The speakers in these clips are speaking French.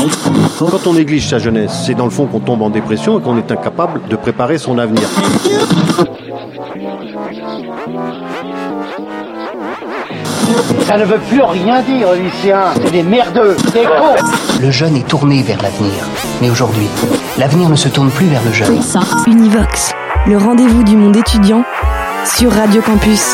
Quand on néglige sa jeunesse, c'est dans le fond qu'on tombe en dépression et qu'on est incapable de préparer son avenir. Ça ne veut plus rien dire, lycéens. C'est des merdeux, des cons. Le jeune est tourné vers l'avenir. Mais aujourd'hui, l'avenir ne se tourne plus vers le jeune. Univox, le rendez-vous du monde étudiant sur Radio Campus.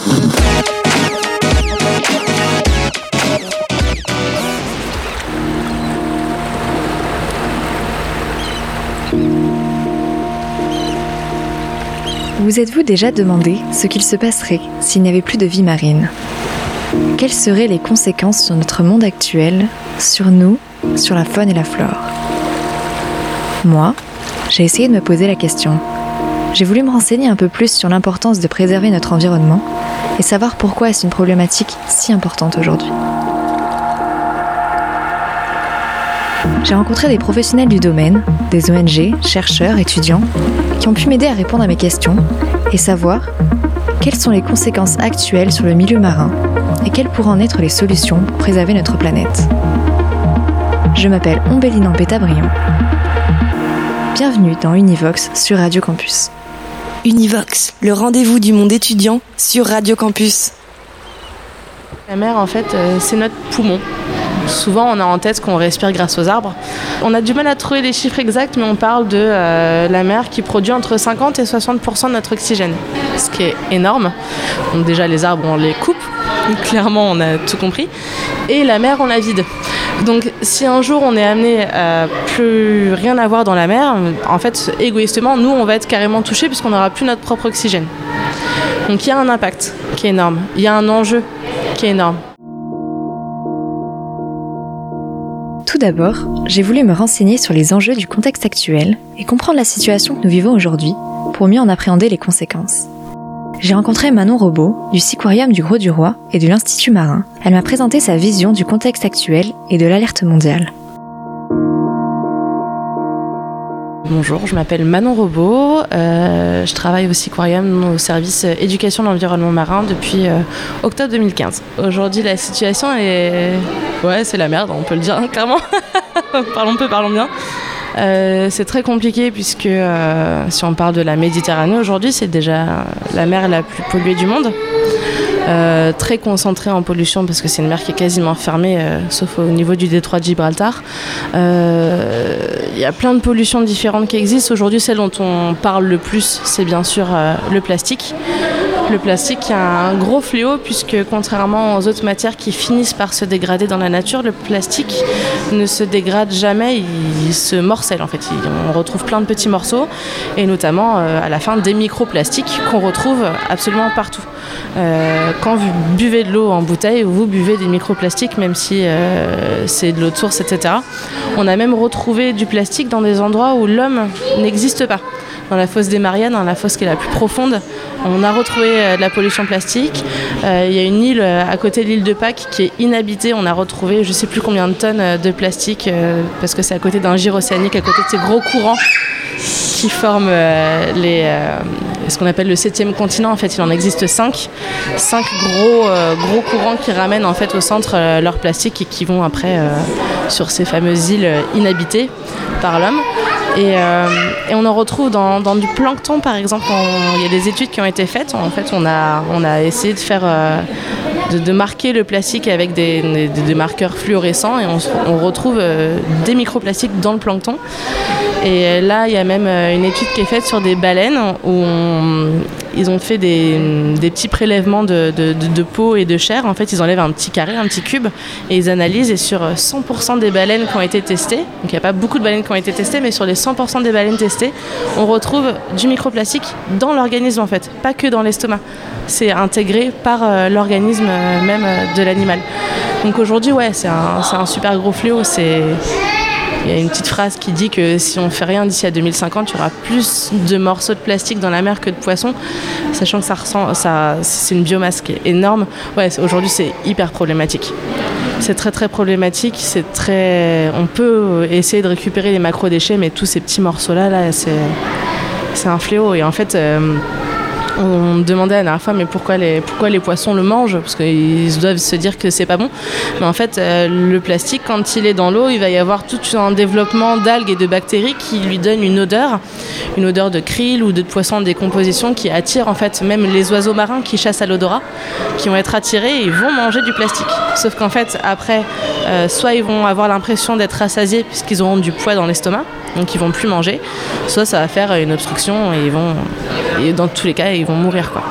Vous êtes-vous déjà demandé ce qu'il se passerait s'il n'y avait plus de vie marine ? Quelles seraient les conséquences sur notre monde actuel, sur nous, sur la faune et la flore ? Moi, j'ai essayé de me poser la question. J'ai voulu me renseigner un peu plus sur l'importance de préserver notre environnement et savoir pourquoi est-ce une problématique si importante aujourd'hui. J'ai rencontré des professionnels du domaine, des ONG, chercheurs, étudiants, qui ont pu m'aider à répondre à mes questions et savoir quelles sont les conséquences actuelles sur le milieu marin et quelles pourraient en être les solutions pour préserver notre planète. Je m'appelle Ombéline Ampeta-Briand. Bienvenue dans Univox sur Radio Campus. Univox, le rendez-vous du monde étudiant sur Radio Campus. La mer, en fait, c'est notre poumon. Souvent, on a en tête qu'on respire grâce aux arbres. On a du mal à trouver les chiffres exacts, mais on parle de la mer qui produit entre 50 et 60% de notre oxygène, ce qui est énorme. Donc déjà, les arbres, on les coupe. Clairement, on a tout compris. Et la mer, on la vide. Donc, si un jour, on est amené à plus rien avoir dans la mer, en fait, égoïstement, nous, on va être carrément touchés puisqu'on n'aura plus notre propre oxygène. Donc, il y a un impact qui est énorme. Il y a un enjeu qui est énorme. Tout d'abord, j'ai voulu me renseigner sur les enjeux du contexte actuel et comprendre la situation que nous vivons aujourd'hui pour mieux en appréhender les conséquences. J'ai rencontré Manon Robot du Siquarium du Grau-du-Roi et de l'Institut Marin. Elle m'a présenté sa vision du contexte actuel et de l'alerte mondiale. Bonjour, je m'appelle Manon Robot, je travaille au Siquarium au service éducation de l'environnement marin depuis octobre 2015. Aujourd'hui, la situation est... Ouais, c'est la merde, on peut le dire, hein, clairement. Parlons peu, parlons bien. C'est très compliqué puisque si on parle de la Méditerranée aujourd'hui, c'est déjà la mer la plus polluée du monde. Très concentrée en pollution parce que c'est une mer qui est quasiment fermée, sauf au niveau du détroit de Gibraltar. Il y a plein de pollutions différentes qui existent. Aujourd'hui, celle dont on parle le plus, c'est bien sûr le plastique. Le plastique est un gros fléau puisque contrairement aux autres matières qui finissent par se dégrader dans la nature, le plastique ne se dégrade jamais, il se morcelle en fait. On retrouve plein de petits morceaux et notamment à la fin des microplastiques qu'on retrouve absolument partout. Quand vous buvez de l'eau en bouteille, vous buvez des microplastiques même si c'est de l'eau de source, etc. On a même retrouvé du plastique dans des endroits où l'homme n'existe pas. Dans la fosse des Mariannes, dans la fosse qui est la plus profonde, on a retrouvé de la pollution plastique. Il y a une île à côté de l'île de Pâques qui est inhabitée. On a retrouvé je ne sais plus combien de tonnes de plastique parce que c'est à côté d'un gire océanique, à côté de ces gros courants qui forment ce qu'on appelle le 7e continent. En fait, il en existe 5 gros courants qui ramènent en fait au centre leur plastique et qui vont après sur ces fameuses îles inhabitées par l'homme. Et on en retrouve dans du plancton par exemple. Il y a des études qui ont été faites. En fait, on a essayé de faire de marquer le plastique avec des marqueurs fluorescents et on retrouve des microplastiques dans le plancton. Et là, il y a même une étude qui est faite sur des baleines où ils ont fait des petits prélèvements de peau et de chair. En fait, ils enlèvent un petit carré, un petit cube et ils analysent. Et sur 100% des baleines qui ont été testées, donc il n'y a pas beaucoup de baleines qui ont été testées, mais sur les 100% des baleines testées, on retrouve du microplastique dans l'organisme en fait, pas que dans l'estomac. C'est intégré par l'organisme même de l'animal. Donc aujourd'hui, ouais, c'est un super gros fléau. Il y a une petite phrase qui dit que si on ne fait rien d'ici à 2050, il y aura plus de morceaux de plastique dans la mer que de poissons, sachant que c'est une biomasse qui est énorme. Ouais, aujourd'hui, c'est hyper problématique. C'est très très problématique. On peut essayer de récupérer les macro-déchets, mais tous ces petits morceaux-là, c'est un fléau. Et en fait, On me demandait la dernière fois mais pourquoi les poissons le mangent, parce qu'ils doivent se dire que c'est pas bon. Mais en fait, le plastique, quand il est dans l'eau, il va y avoir tout un développement d'algues et de bactéries qui lui donnent une odeur de krill ou de poisson en décomposition qui attire en fait même les oiseaux marins qui chassent à l'odorat, qui vont être attirés et ils vont manger du plastique. Sauf qu'en fait, après, soit ils vont avoir l'impression d'être rassasiés puisqu'ils auront du poids dans l'estomac, donc ils vont plus manger, soit ça va faire une obstruction et dans tous les cas, ils vont mourir, quoi.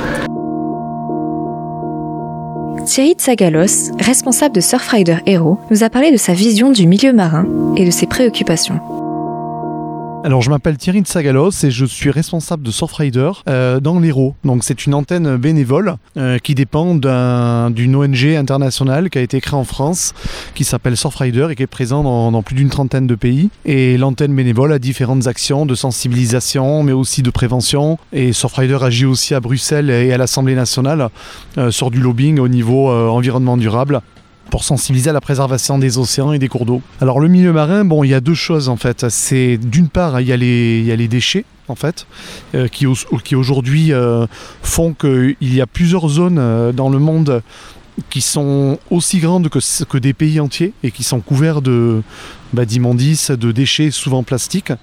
Thierry Tsagalos, responsable de Surfrider Hero, nous a parlé de sa vision du milieu marin et de ses préoccupations. Alors, je m'appelle Thierry Tsagalos et je suis responsable de Surfrider dans l'Hérault. Donc, c'est une antenne bénévole qui dépend d'une ONG internationale qui a été créée en France, qui s'appelle Surfrider et qui est présente dans plus d'une trentaine de pays. Et l'antenne bénévole a différentes actions de sensibilisation, mais aussi de prévention. Et Surfrider agit aussi à Bruxelles et à l'Assemblée nationale sur du lobbying au niveau environnement durable, pour sensibiliser à la préservation des océans et des cours d'eau. Alors le milieu marin, il y a deux choses en fait. C'est d'une part, il y a les déchets en fait, qui aujourd'hui font qu'il y a plusieurs zones dans le monde qui sont aussi grandes que des pays entiers et qui sont couverts d'immondices, de déchets souvent plastiques,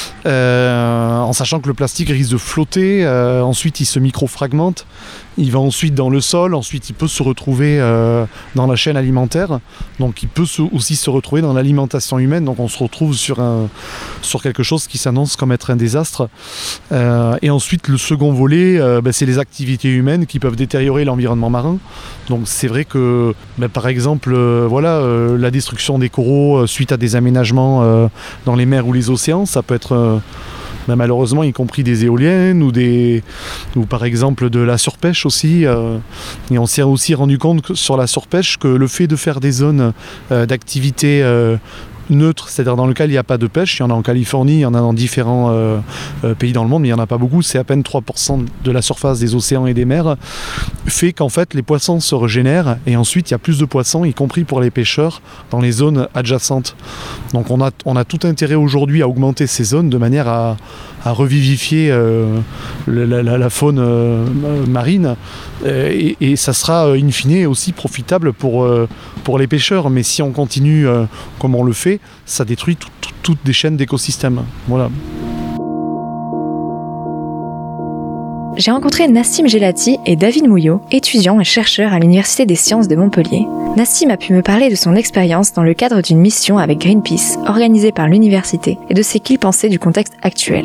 en sachant que le plastique risque de flotter, ensuite il se microfragmente, il va ensuite dans le sol, ensuite il peut se retrouver dans la chaîne alimentaire, donc il peut aussi se retrouver dans l'alimentation humaine, donc on se retrouve sur quelque chose qui s'annonce comme être un désastre. Et ensuite le second volet, c'est les activités humaines qui peuvent détériorer l'environnement marin. Donc c'est vrai que par exemple la destruction des coraux suite à des aménagements dans les mers ou les océans, ça peut être malheureusement y compris des éoliennes ou par exemple de la surpêche aussi, et on s'est aussi rendu compte que sur la surpêche que le fait de faire des zones d'activité neutre, c'est-à-dire dans lequel il n'y a pas de pêche, il y en a en Californie, il y en a dans différents pays dans le monde, mais il n'y en a pas beaucoup, c'est à peine 3% de la surface des océans et des mers, fait qu'en fait les poissons se régénèrent et ensuite il y a plus de poissons, y compris pour les pêcheurs, dans les zones adjacentes. Donc on a tout intérêt aujourd'hui à augmenter ces zones de manière à revivifier la faune marine, et ça sera in fine aussi profitable pour les pêcheurs, mais si on continue comme on le fait, ça détruit toutes des chaînes d'écosystèmes. Voilà. J'ai rencontré Nassim Gelati et David Mouillot, étudiants et chercheurs à l'Université des sciences de Montpellier. Nassim a pu me parler de son expérience dans le cadre d'une mission avec Greenpeace, organisée par l'université, et de ce qu'il pensait du contexte actuel.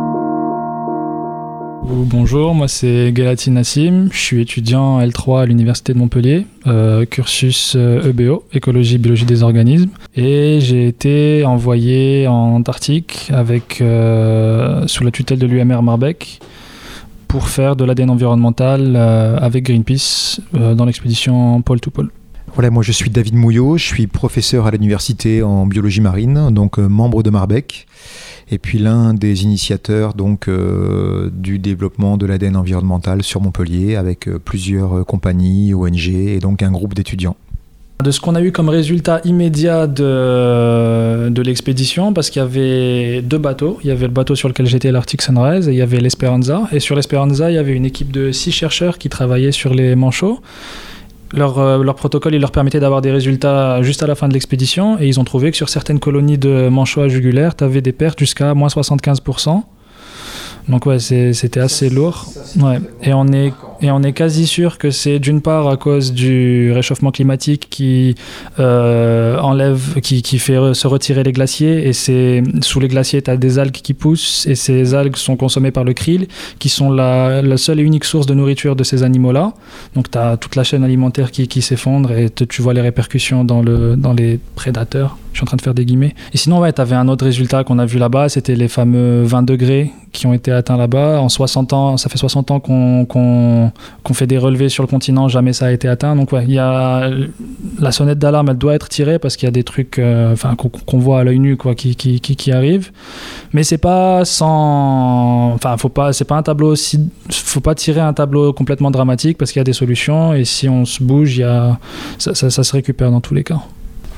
Bonjour, moi c'est Gelati Nassim, je suis étudiant L3 à l'Université de Montpellier, cursus EBO, écologie, biologie des organismes, et j'ai été envoyé en Antarctique sous la tutelle de l'UMR Marbeck pour faire de l'ADN environnemental avec Greenpeace dans l'expédition pôle to pôle. Voilà, moi je suis David Mouillot, je suis professeur à l'université en biologie marine, donc membre de Marbeck, et puis l'un des initiateurs du développement de l'ADN environnemental sur Montpellier avec plusieurs compagnies, ONG et donc un groupe d'étudiants. De ce qu'on a eu comme résultat immédiat de l'expédition, parce qu'il y avait deux bateaux, il y avait le bateau sur lequel j'étais, l'Arctic Sunrise, et il y avait l'Esperanza, et sur l'Esperanza il y avait une équipe de 6 chercheurs qui travaillaient sur les manchots. Leur protocole, il leur permettait d'avoir des résultats juste à la fin de l'expédition, et ils ont trouvé que sur certaines colonies de manchots à jugulaire, tu avais des pertes jusqu'à moins 75%. Donc ouais, c'était assez lourd. Ouais. Et on est quasi sûr que c'est d'une part à cause du réchauffement climatique qui fait se retirer les glaciers, et sous les glaciers tu as des algues qui poussent, et ces algues sont consommées par le krill, qui sont la seule et unique source de nourriture de ces animaux-là. Donc tu as toute la chaîne alimentaire qui s'effondre, et tu vois les répercussions dans les prédateurs. Je suis en train de faire des guillemets. Et sinon, ouais, tu avais un autre résultat qu'on a vu là-bas, c'était les fameux 20 degrés qui ont été atteints là-bas. En 60 ans, ça fait 60 ans qu'on fait des relevés sur le continent, jamais ça a été atteint. Donc ouais, la sonnette d'alarme, elle doit être tirée parce qu'il y a des trucs qu'on voit à l'œil nu qui arrivent. Mais c'est pas c'est pas un tableau faut pas tirer un tableau complètement dramatique parce qu'il y a des solutions, et si on se bouge, ça se récupère dans tous les cas.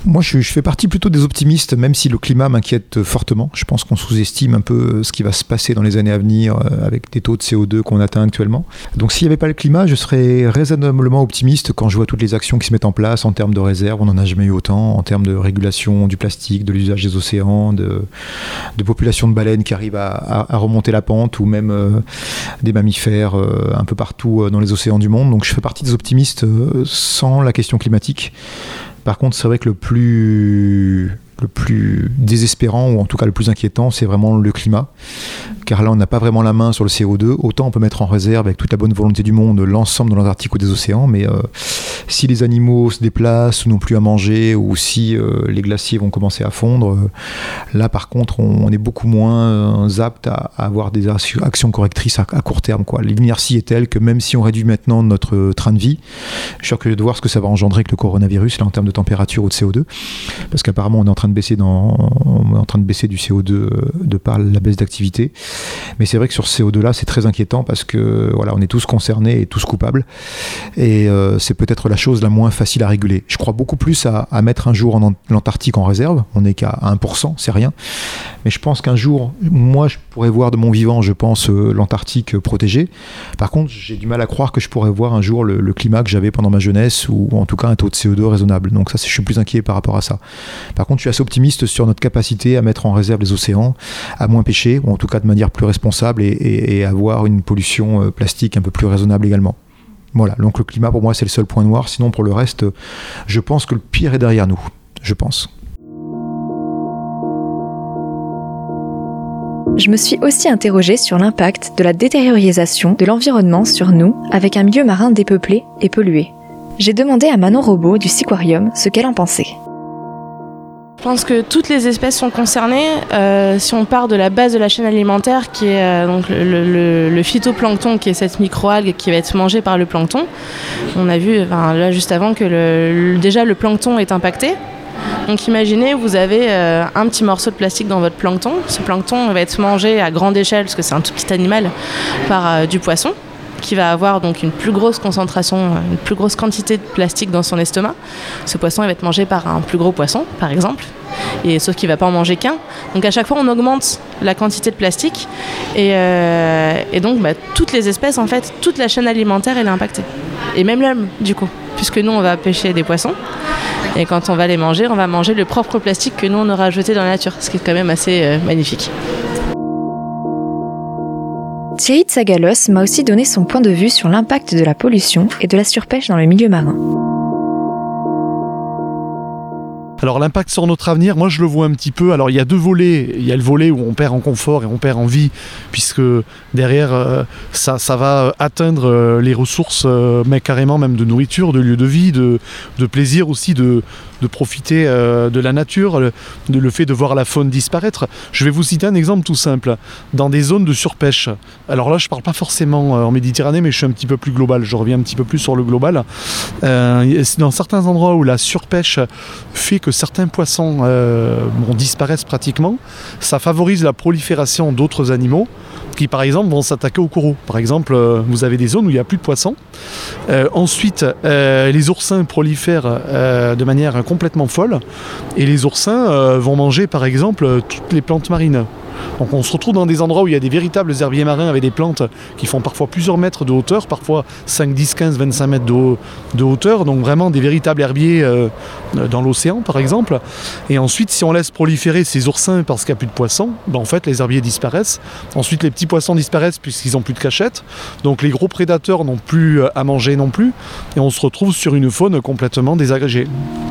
Moi, je fais partie plutôt des optimistes, même si le climat m'inquiète fortement. Je pense qu'on sous-estime un peu ce qui va se passer dans les années à venir avec des taux de CO2 qu'on atteint actuellement. Donc, s'il n'y avait pas le climat, je serais raisonnablement optimiste quand je vois toutes les actions qui se mettent en place en termes de réserve. On n'en a jamais eu autant, en termes de régulation du plastique, de l'usage des océans, de population de baleines qui arrivent à remonter la pente, ou même des mammifères un peu partout dans les océans du monde. Donc, je fais partie des optimistes sans la question climatique. Par contre, c'est vrai que le plus désespérant, ou en tout cas le plus inquiétant, c'est vraiment le climat. Car là, on n'a pas vraiment la main sur le CO2. Autant on peut mettre en réserve, avec toute la bonne volonté du monde, l'ensemble de l'Antarctique ou des océans, mais si les animaux se déplacent ou n'ont plus à manger, ou si les glaciers vont commencer à fondre, là par contre, on est beaucoup moins apte à avoir des actions correctrices à court terme, quoi. L'inertie est telle que même si on réduit maintenant notre train de vie, je suis curieux de voir ce que ça va engendrer avec le coronavirus, là, en termes de température ou de CO2, parce qu'apparemment on est en train de baisser du CO2 de par la baisse d'activité. Mais c'est vrai que sur ce CO2 là, c'est très inquiétant, parce que voilà, on est tous concernés et tous coupables, et c'est peut-être la chose la moins facile à réguler. Je crois beaucoup plus à mettre un jour l'Antarctique en réserve. On n'est qu'à 1%, c'est rien, mais je pense qu'un jour, moi je pourrais voir de mon vivant, je pense, l'Antarctique protégée. Par contre, j'ai du mal à croire que je pourrais voir un jour le climat que j'avais pendant ma jeunesse, ou en tout cas un taux de CO2 raisonnable. Donc ça, je suis plus inquiet par rapport à ça. Par contre, je suis assez optimiste sur notre capacité à mettre en réserve les océans, à moins pêcher, ou en tout cas de manière plus responsable, et avoir une pollution plastique un peu plus raisonnable également. Voilà, donc le climat pour moi c'est le seul point noir. Sinon pour le reste, je pense que le pire est derrière nous, je pense. Je me suis aussi interrogée sur l'impact de la détériorisation de l'environnement sur nous avec un milieu marin dépeuplé et pollué. J'ai demandé à Manon Robot du Seaquarium ce qu'elle en pensait. Je pense que toutes les espèces sont concernées. Si on part de la base de la chaîne alimentaire, qui est donc le phytoplancton, qui est cette microalgue qui va être mangée par le plancton, on a vu là juste avant que déjà le plancton est impacté. Donc imaginez, vous avez un petit morceau de plastique dans votre plancton. Ce plancton va être mangé à grande échelle, parce que c'est un tout petit animal, par du poisson, qui va avoir donc une plus grosse concentration, une plus grosse quantité de plastique dans son estomac. Ce poisson il va être mangé par un plus gros poisson, par exemple, sauf qu'il ne va pas en manger qu'un. Donc à chaque fois, on augmente la quantité de plastique, et donc toutes les espèces, en fait, toute la chaîne alimentaire, elle est impactée. Et même l'homme, du coup, puisque nous, on va pêcher des poissons, et quand on va les manger, on va manger le propre plastique que nous, on aura jeté dans la nature, ce qui est quand même assez magnifique. Thierry Tsagalos m'a aussi donné son point de vue sur l'impact de la pollution et de la surpêche dans le milieu marin. Alors l'impact sur notre avenir, moi je le vois un petit peu. Alors il y a deux volets. Il y a le volet où on perd en confort et on perd en vie, puisque derrière ça va atteindre les ressources, mais carrément même de nourriture, de lieu de vie, de plaisir aussi, de profiter de la nature, le fait de voir la faune disparaître. Je vais vous citer un exemple tout simple. Dans des zones de surpêche, alors là je parle pas forcément en Méditerranée, mais je suis un petit peu plus global, je reviens un petit peu plus sur le global. Dans certains endroits où la surpêche fait que certains poissons disparaissent pratiquement, ça favorise la prolifération d'autres animaux qui par exemple vont s'attaquer aux coraux. Par exemple, vous avez des zones où il n'y a plus de poissons. Ensuite, les oursins prolifèrent de manière complètement folle, et les oursins vont manger par exemple toutes les plantes marines. Donc on se retrouve dans des endroits où il y a des véritables herbiers marins avec des plantes qui font parfois plusieurs mètres de hauteur, parfois 5, 10, 15, 25 mètres de hauteur, donc vraiment des véritables herbiers dans l'océan par exemple. Et ensuite, si on laisse proliférer ces oursins parce qu'il n'y a plus de poissons, en fait les herbiers disparaissent. Ensuite les petits poissons disparaissent puisqu'ils n'ont plus de cachette, donc les gros prédateurs n'ont plus à manger non plus, et on se retrouve sur une faune complètement désagrégée.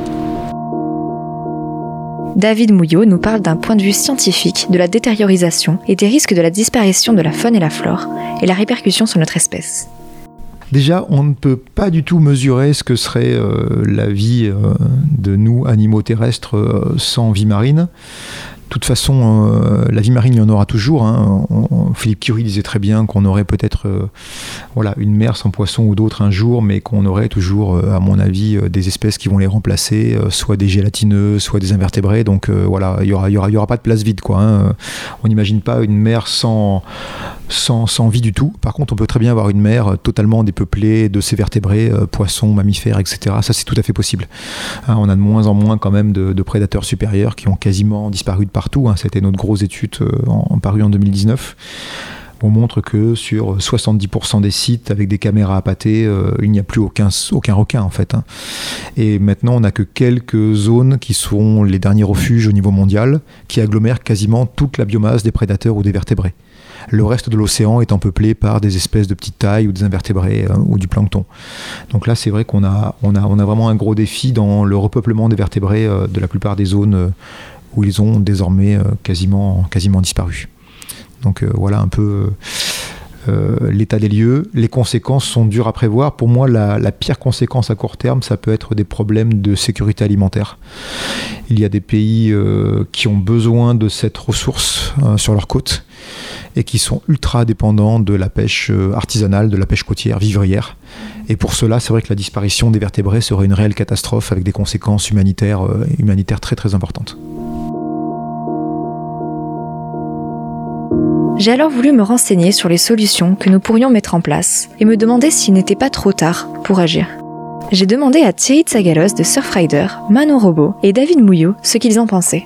David Mouillot nous parle d'un point de vue scientifique de la détériorisation et des risques de la disparition de la faune et la flore et la répercussion sur notre espèce. Déjà, on ne peut pas du tout mesurer ce que serait la vie de nous, animaux terrestres, sans vie marine. toute façon, la vie marine, il y en aura toujours. Hein. Philippe Curie disait très bien qu'on aurait peut-être une mer sans poissons ou d'autres un jour, mais qu'on aurait toujours, à mon avis, des espèces qui vont les remplacer, soit des gélatineux, soit des invertébrés. Donc il y aura pas de place vide, quoi. Hein. On n'imagine pas une mer sans vie du tout. Par contre, on peut très bien avoir une mer totalement dépeuplée de ces vertébrés, poissons, mammifères, etc. Ça, c'est tout à fait possible. Hein, on a de moins en moins quand même de prédateurs supérieurs qui ont quasiment disparu de partout. Hein. C'était notre grosse étude parue en 2019. On montre que sur 70% des sites avec des caméras appâtées, il n'y a plus aucun requin en fait. Hein. Et maintenant, on n'a que quelques zones qui sont les derniers refuges au niveau mondial, qui agglomèrent quasiment toute la biomasse des prédateurs ou des vertébrés. Le reste de l'océan étant peuplé par des espèces de petite taille ou des invertébrés ou du plancton. Donc là, c'est vrai qu'on a vraiment un gros défi dans le repeuplement des vertébrés de la plupart des zones où ils ont désormais quasiment disparu. Donc voilà un peu l'état des lieux. Les conséquences sont dures à prévoir. Pour moi, la pire conséquence à court terme, ça peut être des problèmes de sécurité alimentaire. Il y a des pays qui ont besoin de cette ressource sur leurs côtes et qui sont ultra dépendants de la pêche artisanale, de la pêche côtière, vivrière. Et pour cela, c'est vrai que la disparition des vertébrés serait une réelle catastrophe avec des conséquences humanitaires très très importantes. J'ai alors voulu me renseigner sur les solutions que nous pourrions mettre en place et me demander s'il n'était pas trop tard pour agir. J'ai demandé à Thierry Tsagalos de Surfrider, Manon Robot et David Mouillot ce qu'ils en pensaient.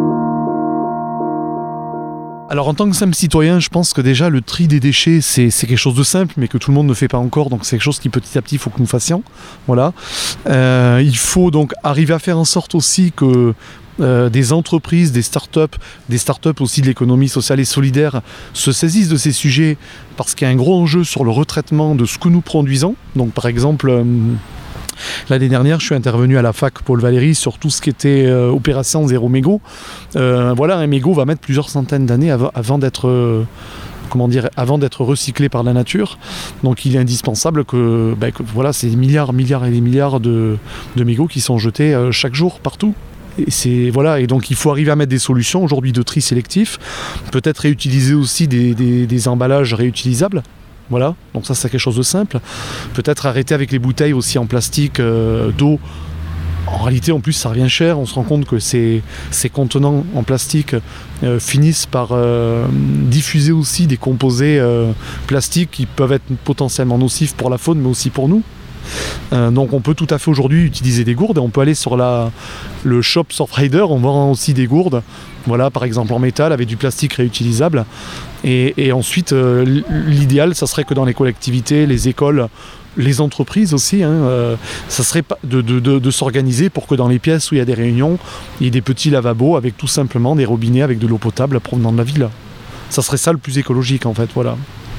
Alors en tant que simple citoyen, je pense que déjà le tri des déchets c'est quelque chose de simple mais que tout le monde ne fait pas encore, donc c'est quelque chose qui petit à petit il faut que nous fassions. Voilà. Il faut donc arriver à faire en sorte aussi que des entreprises, des startups aussi de l'économie sociale et solidaire se saisissent de ces sujets parce qu'il y a un gros enjeu sur le retraitement de ce que nous produisons. Donc par exemple, l'année dernière, je suis intervenu à la fac Paul Valéry sur tout ce qui était opération zéro mégot. Un mégot va mettre plusieurs centaines d'années avant d'être recyclé par la nature. Donc il est indispensable que c'est des milliards et des milliards de mégots qui sont jetés chaque jour partout. Et donc il faut arriver à mettre des solutions aujourd'hui de tri sélectif, peut-être réutiliser aussi des emballages réutilisables. Voilà, donc ça c'est quelque chose de simple. Peut-être arrêter avec les bouteilles aussi en plastique d'eau. En réalité, en plus, ça revient cher. On se rend compte que ces contenants en plastique finissent par diffuser aussi des composés plastiques qui peuvent être potentiellement nocifs pour la faune, mais aussi pour nous. Donc on peut tout à fait aujourd'hui utiliser des gourdes et on peut aller sur le shop Surfrider, on vend aussi des gourdes, voilà, par exemple en métal avec du plastique réutilisable et ensuite l'idéal ça serait que dans les collectivités, les écoles, les entreprises aussi, ça serait de s'organiser pour que dans les pièces où il y a des réunions, il y ait des petits lavabos avec tout simplement des robinets avec de l'eau potable provenant de la ville. Ça serait ça le plus écologique en fait, voilà.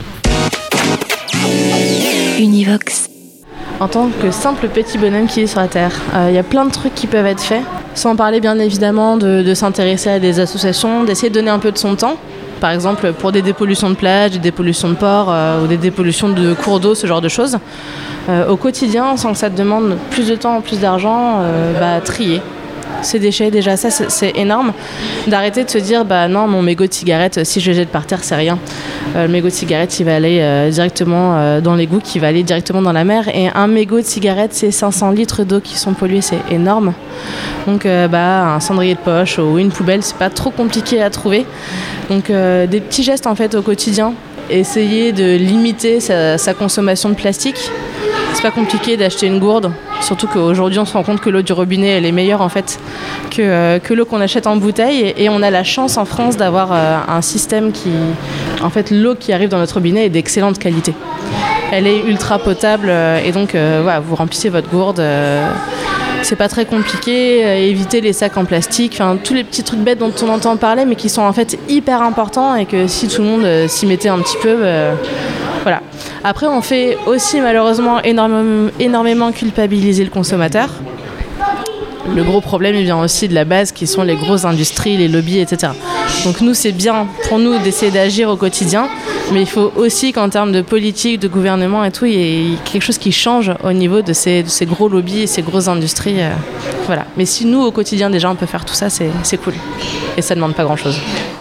Univox. En tant que simple petit bonhomme qui est sur la Terre, il y a plein de trucs qui peuvent être faits, sans parler bien évidemment de s'intéresser à des associations, d'essayer de donner un peu de son temps. Par exemple, pour des dépollutions de plage, des dépollutions de ports ou des dépollutions de cours d'eau, ce genre de choses. Au quotidien, sans que ça te demande plus de temps, plus d'argent, trier ces déchets, déjà ça c'est énorme. D'arrêter de se dire non, mon mégot de cigarette, si je le jette par terre, c'est rien. Le mégot de cigarette, il va aller directement dans l'égout, qui va aller directement dans la mer. Et un mégot de cigarette, c'est 500 litres d'eau qui sont pollués, c'est énorme. Donc un cendrier de poche ou une poubelle, c'est pas trop compliqué à trouver. Donc des petits gestes en fait au quotidien. Essayer de limiter sa consommation de plastique. C'est pas compliqué d'acheter une gourde, surtout qu'aujourd'hui on se rend compte que l'eau du robinet elle est meilleure en fait que l'eau qu'on achète en bouteille et on a la chance en France d'avoir un système qui, en fait l'eau qui arrive dans notre robinet est d'excellente qualité. Elle est ultra potable et donc vous remplissez votre gourde. C'est pas très compliqué, éviter les sacs en plastique, tous les petits trucs bêtes dont on entend parler mais qui sont en fait hyper importants et que si tout le monde s'y mettait un petit peu, voilà. Après on fait aussi malheureusement énormément culpabiliser le consommateur. Le gros problème il vient aussi de la base qui sont les grosses industries, les lobbies, etc. Donc nous c'est bien pour nous d'essayer d'agir au quotidien, mais il faut aussi qu'en termes de politique, de gouvernement et tout, il y ait quelque chose qui change au niveau de ces gros lobbies et ces grosses industries. Voilà. Mais si nous, au quotidien, déjà, on peut faire tout ça, c'est cool. Et ça ne demande pas grand-chose.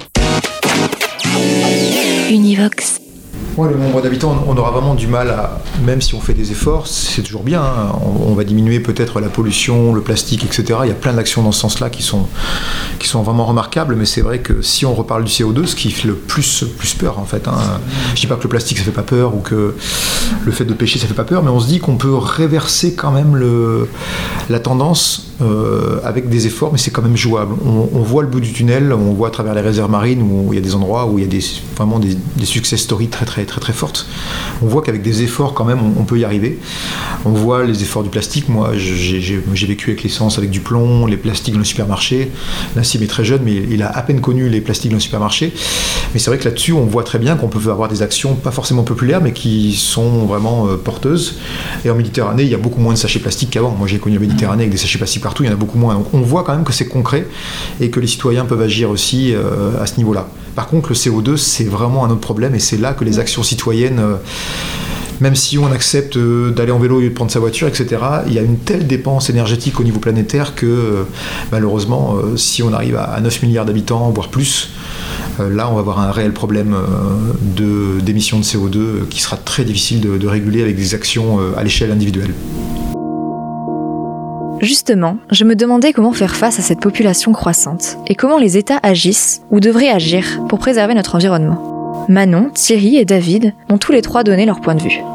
Univox. Ouais, le nombre d'habitants, on aura vraiment du mal à, même si on fait des efforts, c'est toujours bien, hein. On va diminuer peut-être la pollution, le plastique, etc. Il y a plein d'actions dans ce sens-là qui sont vraiment remarquables, mais c'est vrai que si on reparle du CO2, ce qui fait le plus peur en fait, hein. Je dis pas que le plastique ça fait pas peur ou que le fait de pêcher ça fait pas peur, mais on se dit qu'on peut réverser quand même la tendance avec des efforts, mais c'est quand même jouable. On voit le bout du tunnel, on voit à travers les réserves marines où il y a des endroits où il y a vraiment des success stories très forte. On voit qu'avec des efforts quand même on peut y arriver. On voit les efforts du plastique. Moi j'ai vécu avec l'essence, avec du plomb, les plastiques dans le supermarché. Nassim est très jeune mais il a à peine connu les plastiques dans le supermarché. Mais c'est vrai que là-dessus on voit très bien qu'on peut avoir des actions pas forcément populaires mais qui sont vraiment porteuses. Et en Méditerranée il y a beaucoup moins de sachets plastiques qu'avant. Moi j'ai connu la Méditerranée avec des sachets plastiques partout, il y en a beaucoup moins. Donc on voit quand même que c'est concret et que les citoyens peuvent agir aussi à ce niveau-là. Par contre le CO2 c'est vraiment un autre problème et c'est là que les actions citoyennes, même si on accepte d'aller en vélo et de prendre sa voiture, etc., il y a une telle dépense énergétique au niveau planétaire que malheureusement, si on arrive à 9 milliards d'habitants, voire plus, là on va avoir un réel problème d'émissions de CO2 qui sera très difficile de réguler avec des actions à l'échelle individuelle. Justement, je me demandais comment faire face à cette population croissante et comment les États agissent ou devraient agir pour préserver notre environnement. Manon, Thierry et David ont tous les trois donné leur point de vue.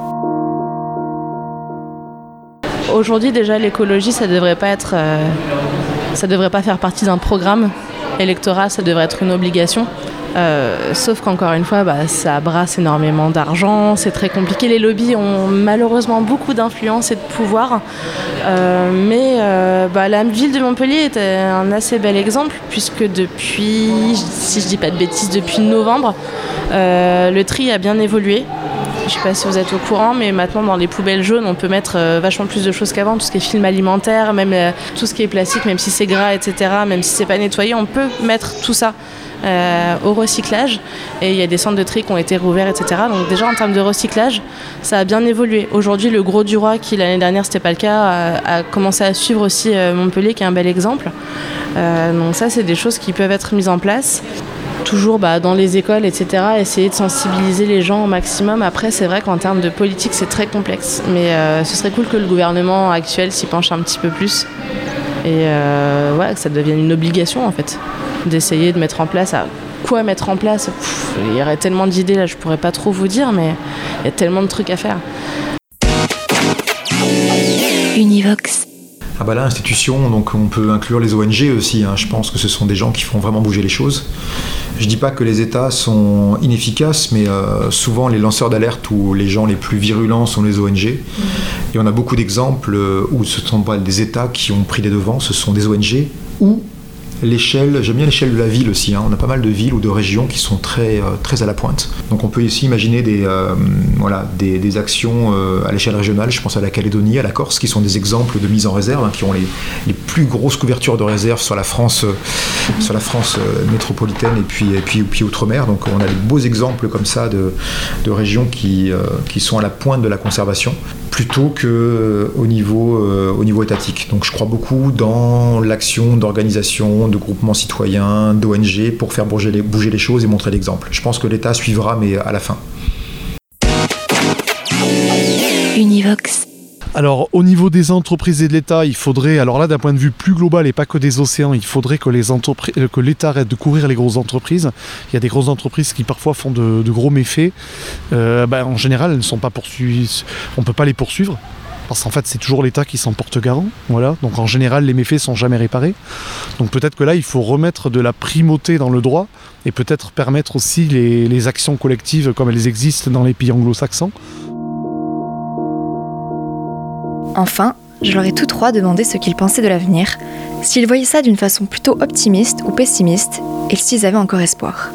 Aujourd'hui, déjà, l'écologie, ça devrait pas faire partie d'un programme électoral, ça devrait être une obligation. Sauf qu'encore une fois, ça brasse énormément d'argent, c'est très compliqué. Les lobbies ont malheureusement beaucoup d'influence et de pouvoir. Mais la ville de Montpellier est un assez bel exemple, puisque depuis, si je dis pas de bêtises, depuis novembre, le tri a bien évolué. Je sais pas si vous êtes au courant, mais maintenant dans les poubelles jaunes, on peut mettre vachement plus de choses qu'avant, tout ce qui est film alimentaire, même tout ce qui est plastique, même si c'est gras, etc., même si c'est pas nettoyé, on peut mettre tout ça au recyclage. Et il y a des centres de tri qui ont été rouverts, etc. Donc déjà en termes de recyclage, ça a bien évolué. Aujourd'hui, le Gros du Roi, qui l'année dernière c'était pas le cas, a commencé à suivre aussi Montpellier, qui est un bel exemple. Donc ça, c'est des choses qui peuvent être mises en place. Toujours dans les écoles, etc., essayer de sensibiliser les gens au maximum. Après, c'est vrai qu'en termes de politique, c'est très complexe. Mais ce serait cool que le gouvernement actuel s'y penche un petit peu plus. Et que ça devienne une obligation, en fait, d'essayer de mettre en place. Quoi mettre en place ? Il y aurait tellement d'idées, là, je pourrais pas trop vous dire, mais il y a tellement de trucs à faire. Univox. Là, l'institution, donc on peut inclure les ONG aussi, hein. Je pense que ce sont des gens qui font vraiment bouger les choses. Je dis pas que les États sont inefficaces, mais souvent les lanceurs d'alerte ou les gens les plus virulents sont les ONG. Et on a beaucoup d'exemples où ce ne sont pas des États qui ont pris les devants, ce sont des ONG ou l'échelle, j'aime bien l'échelle de la ville aussi, hein. On a pas mal de villes ou de régions qui sont très à la pointe. Donc on peut ici imaginer des actions à l'échelle régionale, je pense à la Calédonie, à la Corse, qui sont des exemples de mise en réserve, hein, qui ont les plus grosses couvertures de réserve sur la France métropolitaine et puis outre-mer. Donc on a des beaux exemples comme ça de régions qui sont à la pointe de la conservation, plutôt qu'au niveau étatique. Donc je crois beaucoup dans l'action d'organisation, de groupements citoyens, d'ONG pour faire bouger les choses et montrer l'exemple. Je pense que l'État suivra, mais à la fin. Univox. Alors, au niveau des entreprises et de l'État, il faudrait, alors là, d'un point de vue plus global et pas que des océans, il faudrait que l'État arrête de couvrir les grosses entreprises. Il y a des grosses entreprises qui parfois font de gros méfaits. En général, elles ne sont pas poursuivies. On ne peut pas les poursuivre. Parce qu'en fait, c'est toujours l'État qui s'en porte garant. Voilà. Donc en général, les méfaits ne sont jamais réparés. Donc peut-être que là, il faut remettre de la primauté dans le droit et peut-être permettre aussi les actions collectives comme elles existent dans les pays anglo-saxons. Enfin, je leur ai tous trois demandé ce qu'ils pensaient de l'avenir, s'ils voyaient ça d'une façon plutôt optimiste ou pessimiste, et s'ils avaient encore espoir.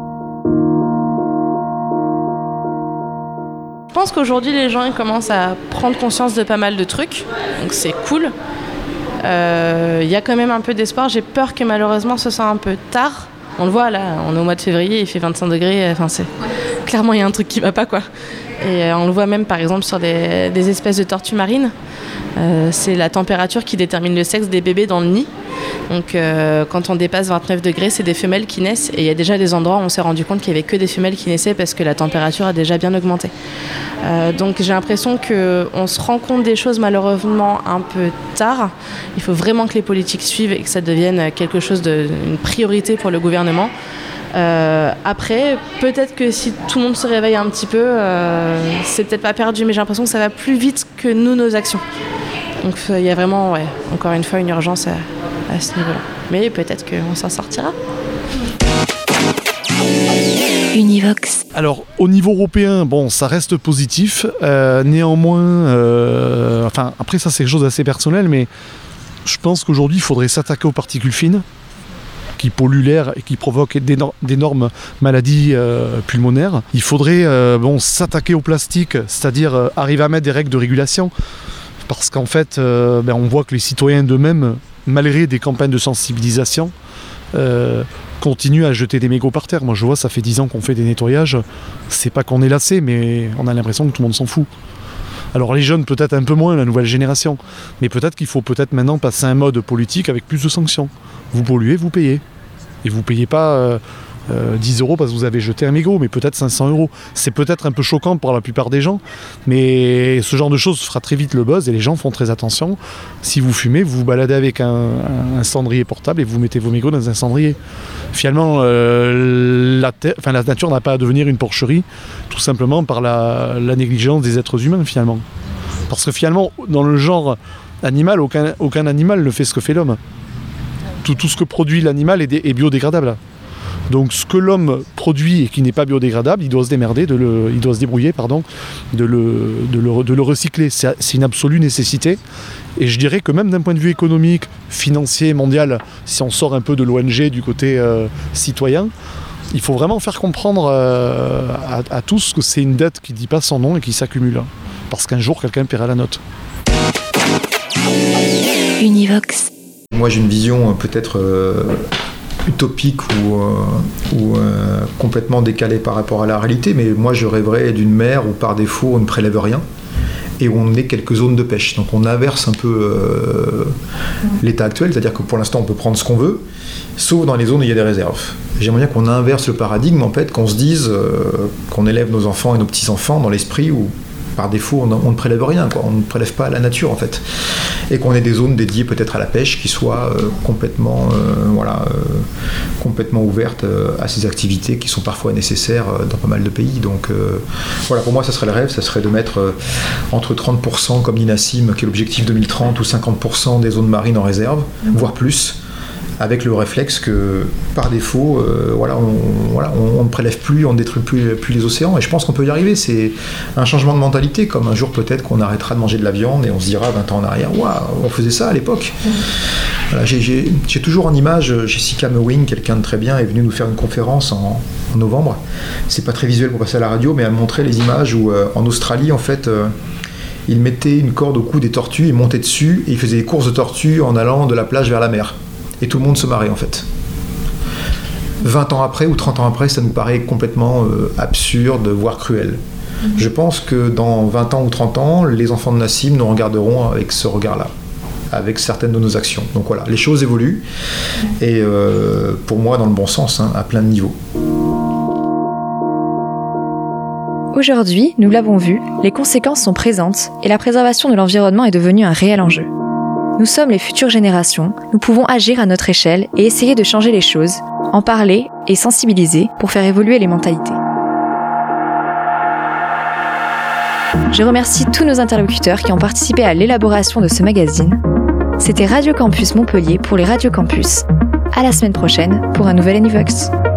Je pense qu'aujourd'hui, les gens ils commencent à prendre conscience de pas mal de trucs, donc c'est cool. Il y a quand même un peu d'espoir. J'ai peur que malheureusement ce soit un peu tard. On le voit là, on est au mois de février, il fait 25 degrés, clairement il y a un truc qui va pas, quoi. Et on le voit même par exemple sur des espèces de tortues marines. C'est la température qui détermine le sexe des bébés dans le nid. Donc quand on dépasse 29 degrés, c'est des femelles qui naissent. Et il y a déjà des endroits où on s'est rendu compte qu'il n'y avait que des femelles qui naissaient parce que la température a déjà bien augmenté. Donc j'ai l'impression qu'on se rend compte des choses malheureusement un peu tard. Il faut vraiment que les politiques suivent et que ça devienne quelque chose une priorité pour le gouvernement. Après, peut-être que si tout le monde se réveille un petit peu, c'est peut-être pas perdu, mais j'ai l'impression que ça va plus vite que nous, nos actions. Donc il y a vraiment, encore une fois, une urgence à ce niveau-là. Mais peut-être qu'on s'en sortira. Univox. Alors, au niveau européen, bon, ça reste positif. Néanmoins, après ça, c'est quelque chose d'assez personnel, mais je pense qu'aujourd'hui, il faudrait s'attaquer aux particules fines qui polluent l'air et qui provoquent d'énormes maladies pulmonaires. Il faudrait s'attaquer au plastique, c'est-à-dire arriver à mettre des règles de régulation, parce qu'en fait, on voit que les citoyens d'eux-mêmes, malgré des campagnes de sensibilisation, continuent à jeter des mégots par terre. Moi je vois, ça fait 10 ans qu'on fait des nettoyages, c'est pas qu'on est lassé, mais on a l'impression que tout le monde s'en fout. Alors les jeunes peut-être un peu moins, la nouvelle génération, mais peut-être qu'il faut maintenant passer à un mode politique avec plus de sanctions. Vous polluez, vous payez. Et vous payez pas 10 € parce que vous avez jeté un mégot, mais peut-être 500 €. C'est peut-être un peu choquant pour la plupart des gens, mais ce genre de choses fera très vite le buzz et les gens font très attention. Si vous fumez, vous vous baladez avec un cendrier portable et vous mettez vos mégots dans un cendrier. Finalement, la nature n'a pas à devenir une porcherie, tout simplement par la négligence des êtres humains, finalement. Parce que finalement, dans le genre animal, aucun animal ne fait ce que fait l'homme. Tout ce que produit l'animal est biodégradable. Donc ce que l'homme produit et qui n'est pas biodégradable, il doit se débrouiller de le recycler. C'est une absolue nécessité. Et je dirais que même d'un point de vue économique, financier, mondial, si on sort un peu de l'ONG du côté citoyen, il faut vraiment faire comprendre à tous que c'est une dette qui ne dit pas son nom et qui s'accumule. Parce qu'un jour, quelqu'un paiera la note. Univox. Moi j'ai une vision peut-être utopique ou complètement décalée par rapport à la réalité, mais moi je rêverais d'une mer où par défaut on ne prélève rien et où on ait quelques zones de pêche. Donc on inverse un peu l'état actuel, c'est-à-dire que pour l'instant on peut prendre ce qu'on veut, sauf dans les zones où il y a des réserves. J'aimerais bien qu'on inverse le paradigme, en fait, qu'on se dise qu'on élève nos enfants et nos petits-enfants dans l'esprit où par défaut, on ne prélève rien, quoi. On ne prélève pas la nature, en fait. Et qu'on ait des zones dédiées peut-être à la pêche qui soient complètement ouvertes à ces activités qui sont parfois nécessaires dans pas mal de pays. Donc pour moi, ça serait le rêve, ça serait de mettre entre 30%, comme dit Nassim, qui est l'objectif 2030, ou 50% des zones marines en réserve, voire plus, avec le réflexe que par défaut, on ne prélève plus, on ne détruit plus les océans. Et je pense qu'on peut y arriver. C'est un changement de mentalité, comme un jour peut-être qu'on arrêtera de manger de la viande et on se dira 20 ans en arrière, waouh, on faisait ça à l'époque. Voilà, j'ai toujours en image Jessica Mewing, quelqu'un de très bien, est venue nous faire une conférence en novembre. C'est pas très visuel pour passer à la radio, mais elle montrait les images où en Australie, en fait, il mettait une corde au cou des tortues, il montait dessus et il faisait des courses de tortues en allant de la plage vers la mer. Et tout le monde se marrait, en fait. 20 ans après ou 30 ans après, ça nous paraît complètement absurde, voire cruel. Je pense que dans 20 ans ou 30 ans, les enfants de Nassim nous regarderont avec ce regard-là, avec certaines de nos actions. Donc voilà, les choses évoluent, et pour moi, dans le bon sens, à plein de niveaux. Aujourd'hui, nous l'avons vu, les conséquences sont présentes et la préservation de l'environnement est devenue un réel enjeu. Nous sommes les futures générations, nous pouvons agir à notre échelle et essayer de changer les choses, en parler et sensibiliser pour faire évoluer les mentalités. Je remercie tous nos interlocuteurs qui ont participé à l'élaboration de ce magazine. C'était Radio Campus Montpellier pour les Radio Campus. À la semaine prochaine pour un nouvel Univox.